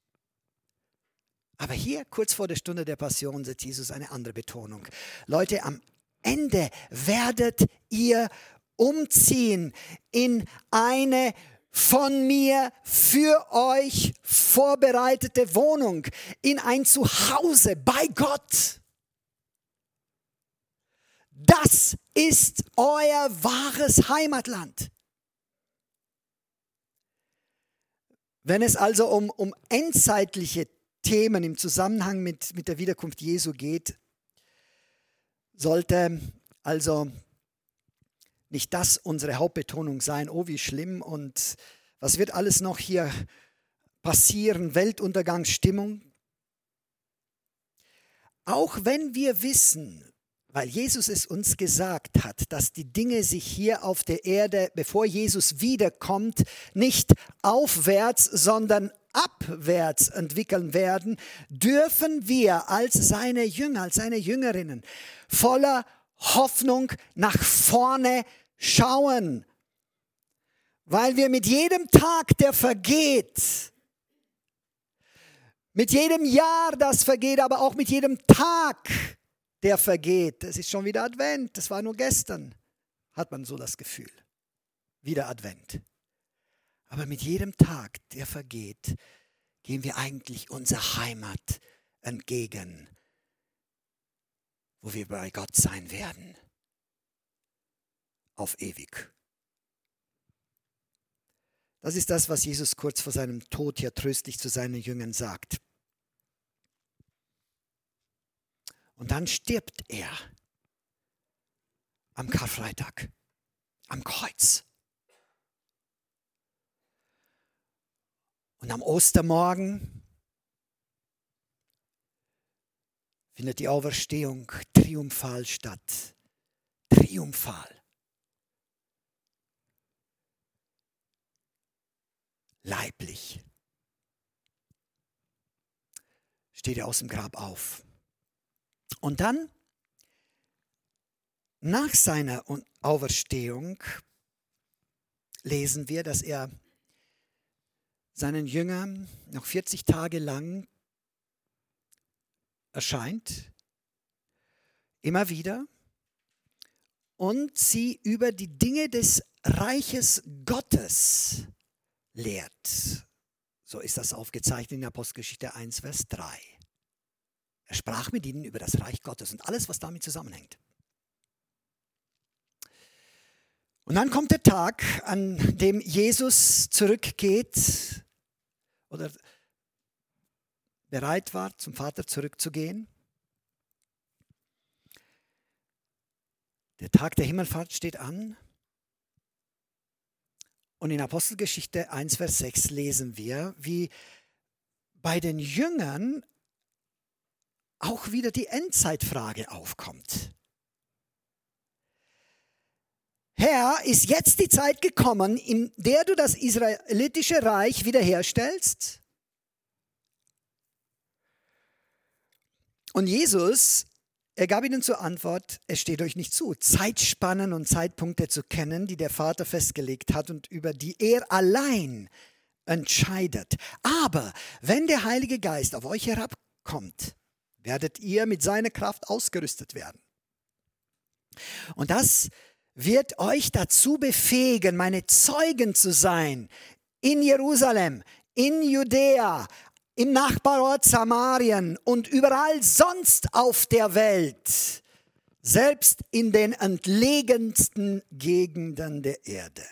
Aber hier, kurz vor der Stunde der Passion, setzt Jesus eine andere Betonung. Leute, am Ende werdet ihr umziehen in eine von mir für euch vorbereitete Wohnung, in ein Zuhause bei Gott. Das ist euer wahres Heimatland. Wenn es also um endzeitliche Themen im Zusammenhang mit der Wiederkunft Jesu geht, sollte also nicht das unsere Hauptbetonung sein, oh wie schlimm und was wird alles noch hier passieren, Weltuntergangsstimmung. Auch wenn wir wissen, weil Jesus es uns gesagt hat, dass die Dinge sich hier auf der Erde, bevor Jesus wiederkommt, nicht aufwärts, sondern abwärts entwickeln werden, dürfen wir als seine Jünger, als seine Jüngerinnen voller Hoffnung nach vorne schauen, weil wir mit jedem Tag, der vergeht, mit jedem Jahr, das vergeht, aber auch mit jedem Tag, der vergeht. Es ist schon wieder Advent, das war nur gestern, hat man so das Gefühl. Wieder Advent. Aber mit jedem Tag, der vergeht, gehen wir eigentlich unserer Heimat entgegen, wo wir bei Gott sein werden. Auf ewig. Das ist das, was Jesus kurz vor seinem Tod hier tröstlich zu seinen Jüngern sagt. Und dann stirbt er am Karfreitag, am Kreuz. Und am Ostermorgen findet die Auferstehung triumphal statt. Triumphal. Leiblich. Steht er aus dem Grab auf. Und dann, nach seiner Auferstehung, lesen wir, dass er seinen Jüngern noch 40 Tage lang erscheint, immer wieder, und sie über die Dinge des Reiches Gottes lehrt. So ist das aufgezeichnet in Apostelgeschichte 1, Vers 3. Er sprach mit ihnen über das Reich Gottes und alles, was damit zusammenhängt. Und dann kommt der Tag, an dem Jesus zurückgeht oder bereit war, zum Vater zurückzugehen. Der Tag der Himmelfahrt steht an. Und in Apostelgeschichte 1, Vers 6 lesen wir, wie bei den Jüngern auch wieder die Endzeitfrage aufkommt. Herr, ist jetzt die Zeit gekommen, in der du das israelitische Reich wiederherstellst? Und Jesus, er gab ihnen zur Antwort, es steht euch nicht zu, Zeitspannen und Zeitpunkte zu kennen, die der Vater festgelegt hat und über die er allein entscheidet. Aber wenn der Heilige Geist auf euch herabkommt, werdet ihr mit seiner Kraft ausgerüstet werden. Und das wird euch dazu befähigen, meine Zeugen zu sein in Jerusalem, in Judäa, im Nachbarort Samarien und überall sonst auf der Welt, selbst in den entlegensten Gegenden der Erde.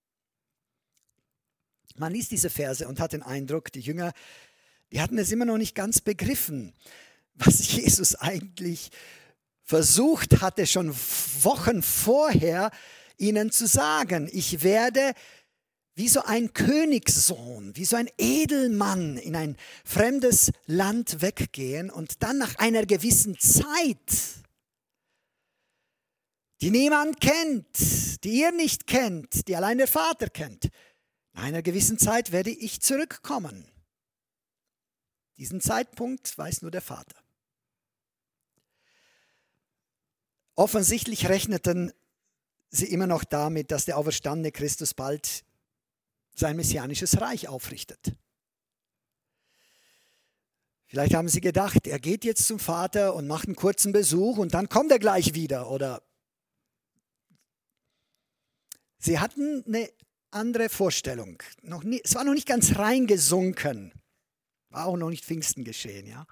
Man liest diese Verse und hat den Eindruck, die Jünger, die hatten es immer noch nicht ganz begriffen, was Jesus eigentlich versucht hatte, schon Wochen vorher ihnen zu sagen. Ich werde wie so ein Königssohn, wie so ein Edelmann in ein fremdes Land weggehen und dann nach einer gewissen Zeit, die niemand kennt, die ihr nicht kennt, die allein der Vater kennt, nach einer gewissen Zeit werde ich zurückkommen. Diesen Zeitpunkt weiß nur der Vater. Offensichtlich rechneten sie immer noch damit, dass der auferstandene Christus bald sein messianisches Reich aufrichtet. Vielleicht haben sie gedacht, er geht jetzt zum Vater und macht einen kurzen Besuch und dann kommt er gleich wieder. Oder sie hatten eine andere Vorstellung. Es war noch nicht ganz reingesunken. War auch noch nicht Pfingsten geschehen, ja.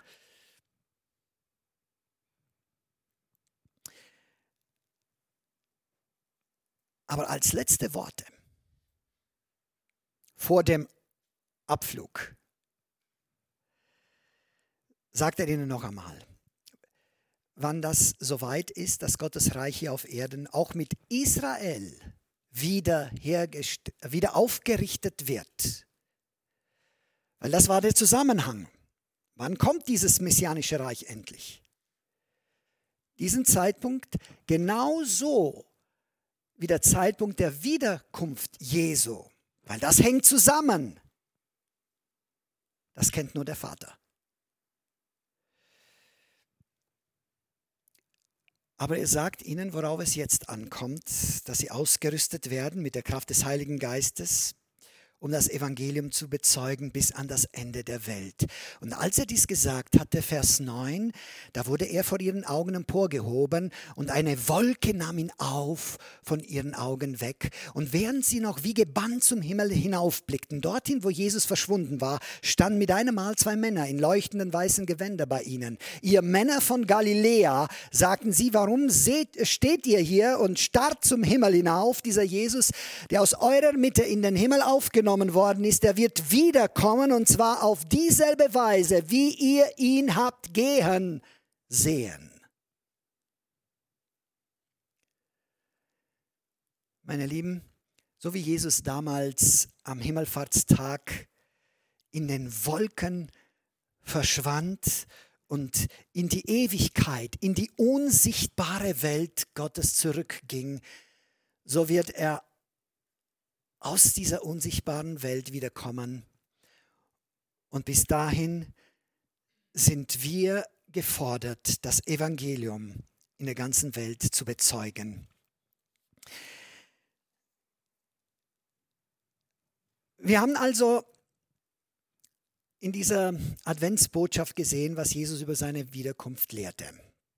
Aber als letzte Worte vor dem Abflug sagt er ihnen noch einmal, wann das soweit ist, dass Gottes Reich hier auf Erden auch mit Israel wieder aufgerichtet wird. Weil das war der Zusammenhang. Wann kommt dieses messianische Reich endlich? Diesen Zeitpunkt genauso wie der Zeitpunkt der Wiederkunft Jesu. Weil das hängt zusammen. Das kennt nur der Vater. Aber er sagt ihnen, worauf es jetzt ankommt, dass sie ausgerüstet werden mit der Kraft des Heiligen Geistes, um das Evangelium zu bezeugen bis an das Ende der Welt. Und als er dies gesagt hatte, Vers 9, da wurde er vor ihren Augen emporgehoben und eine Wolke nahm ihn auf von ihren Augen weg. Und während sie noch wie gebannt zum Himmel hinaufblickten, dorthin, wo Jesus verschwunden war, standen mit einem Mal zwei Männer in leuchtenden weißen Gewändern bei ihnen. Ihr Männer von Galiläa, sagten sie, warum steht ihr hier und starrt zum Himmel hinauf? Dieser Jesus, der aus eurer Mitte in den Himmel aufgenommen worden ist, der wird wiederkommen und zwar auf dieselbe Weise, wie ihr ihn habt gehen sehen. Meine Lieben, so wie Jesus damals am Himmelfahrtstag in den Wolken verschwand und in die Ewigkeit, in die unsichtbare Welt Gottes zurückging, so wird er aus dieser unsichtbaren Welt wiederkommen. Und bis dahin sind wir gefordert, das Evangelium in der ganzen Welt zu bezeugen. Wir haben also in dieser Adventsbotschaft gesehen, was Jesus über seine Wiederkunft lehrte.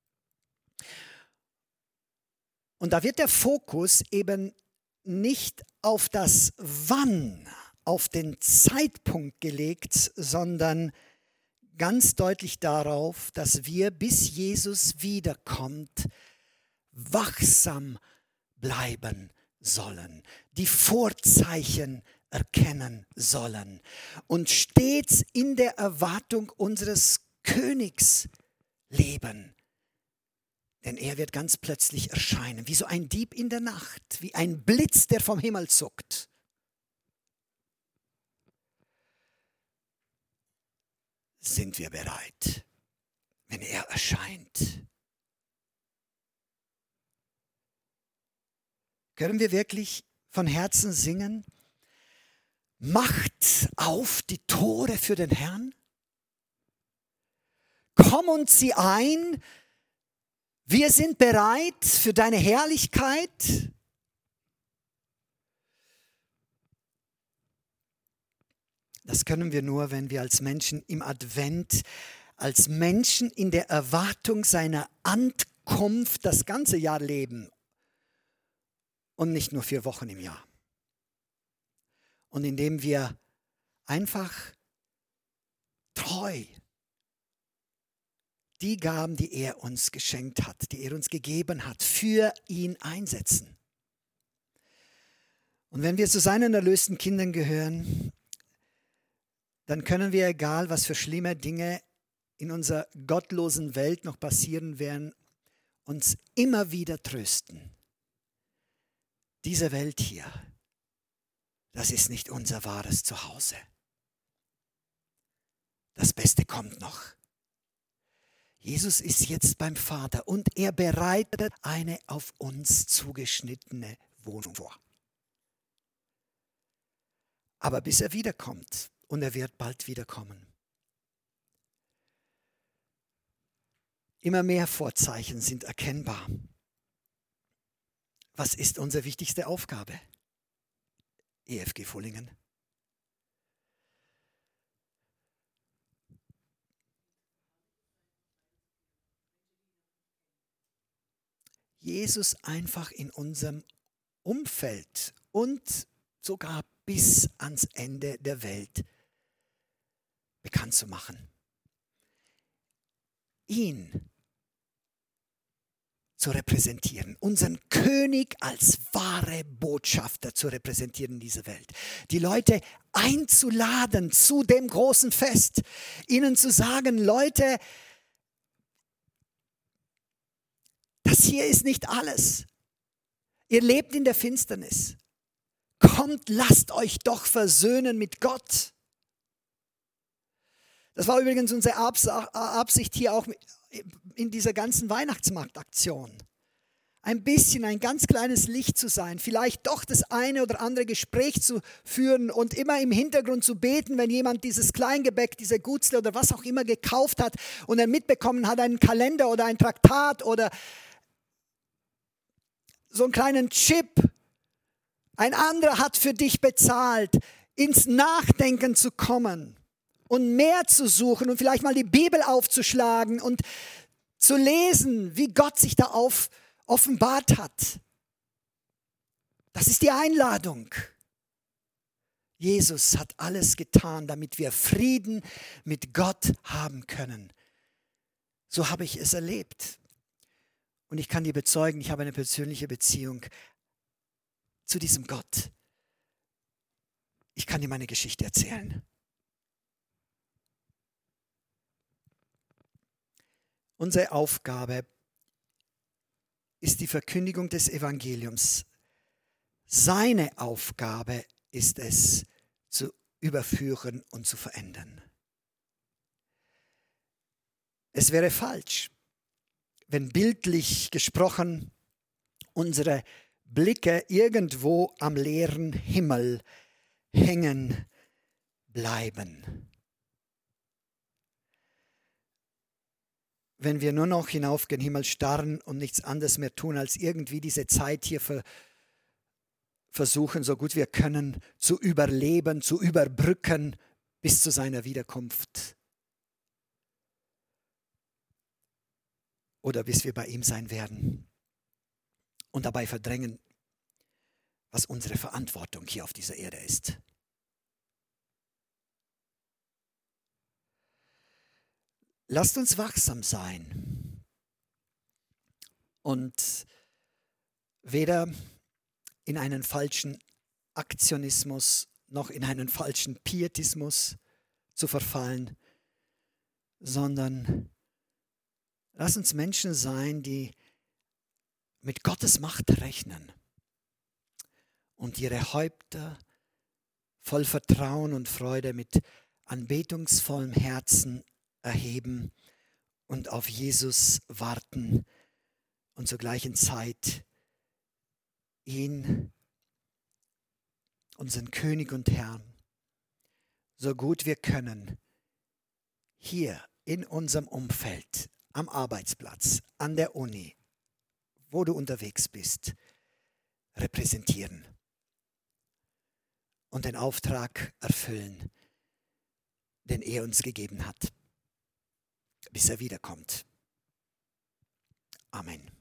Und da wird der Fokus eben nicht auf das Wann, auf den Zeitpunkt gelegt, sondern ganz deutlich darauf, dass wir, bis Jesus wiederkommt, wachsam bleiben sollen, die Vorzeichen erkennen sollen und stets in der Erwartung unseres Königs leben. Denn er wird ganz plötzlich erscheinen, wie so ein Dieb in der Nacht, wie ein Blitz, der vom Himmel zuckt. Sind wir bereit, wenn er erscheint? Können wir wirklich von Herzen singen? Macht auf die Tore für den Herrn. Komm und zieh ein. Wir sind bereit für deine Herrlichkeit. Das können wir nur, wenn wir als Menschen im Advent, als Menschen in der Erwartung seiner Ankunft das ganze Jahr leben und nicht nur 4 Wochen im Jahr. Und indem wir einfach treu die Gaben, die er uns geschenkt hat, die er uns gegeben hat, für ihn einsetzen. Und wenn wir zu seinen erlösten Kindern gehören, dann können wir, egal was für schlimme Dinge in unserer gottlosen Welt noch passieren werden, uns immer wieder trösten. Diese Welt hier, das ist nicht unser wahres Zuhause. Das Beste kommt noch. Jesus ist jetzt beim Vater und er bereitet eine auf uns zugeschnittene Wohnung vor. Aber bis er wiederkommt, und er wird bald wiederkommen, immer mehr Vorzeichen sind erkennbar. Was ist unsere wichtigste Aufgabe? EFG Vullingen. Jesus einfach in unserem Umfeld und sogar bis ans Ende der Welt bekannt zu machen. Ihn zu repräsentieren, unseren König als wahre Botschafter zu repräsentieren in dieser Welt. Die Leute einzuladen zu dem großen Fest, ihnen zu sagen, Leute, das hier ist nicht alles. Ihr lebt in der Finsternis. Kommt, lasst euch doch versöhnen mit Gott. Das war übrigens unsere Absicht hier auch in dieser ganzen Weihnachtsmarktaktion. Ein bisschen, ein ganz kleines Licht zu sein, vielleicht doch das eine oder andere Gespräch zu führen und immer im Hintergrund zu beten, wenn jemand dieses Kleingebäck, diese Gutzle oder was auch immer gekauft hat und er mitbekommen hat, einen Kalender oder ein Traktat oder so einen kleinen Chip. Ein anderer hat für dich bezahlt, ins Nachdenken zu kommen und mehr zu suchen und vielleicht mal die Bibel aufzuschlagen und zu lesen, wie Gott sich da offenbart hat. Das ist die Einladung. Jesus hat alles getan, damit wir Frieden mit Gott haben können. So habe ich es erlebt. Und ich kann dir bezeugen, ich habe eine persönliche Beziehung zu diesem Gott. Ich kann dir meine Geschichte erzählen. Unsere Aufgabe ist die Verkündigung des Evangeliums. Seine Aufgabe ist es, zu überführen und zu verändern. Es wäre falsch, wenn bildlich gesprochen unsere Blicke irgendwo am leeren Himmel hängen bleiben. Wenn wir nur noch hinauf gen Himmel starren und nichts anderes mehr tun, als irgendwie diese Zeit hier versuchen, so gut wir können, zu überleben, zu überbrücken bis zu seiner Wiederkunft. Oder bis wir bei ihm sein werden. Und dabei verdrängen, was unsere Verantwortung hier auf dieser Erde ist. Lasst uns wachsam sein und weder in einen falschen Aktionismus, noch in einen falschen Pietismus zu verfallen, sondern lass uns Menschen sein, die mit Gottes Macht rechnen und ihre Häupter voll Vertrauen und Freude mit anbetungsvollem Herzen erheben und auf Jesus warten und zur gleichen Zeit ihn, unseren König und Herrn, so gut wir können, hier in unserem Umfeld, am Arbeitsplatz, an der Uni, wo du unterwegs bist, repräsentieren und den Auftrag erfüllen, den er uns gegeben hat, bis er wiederkommt. Amen.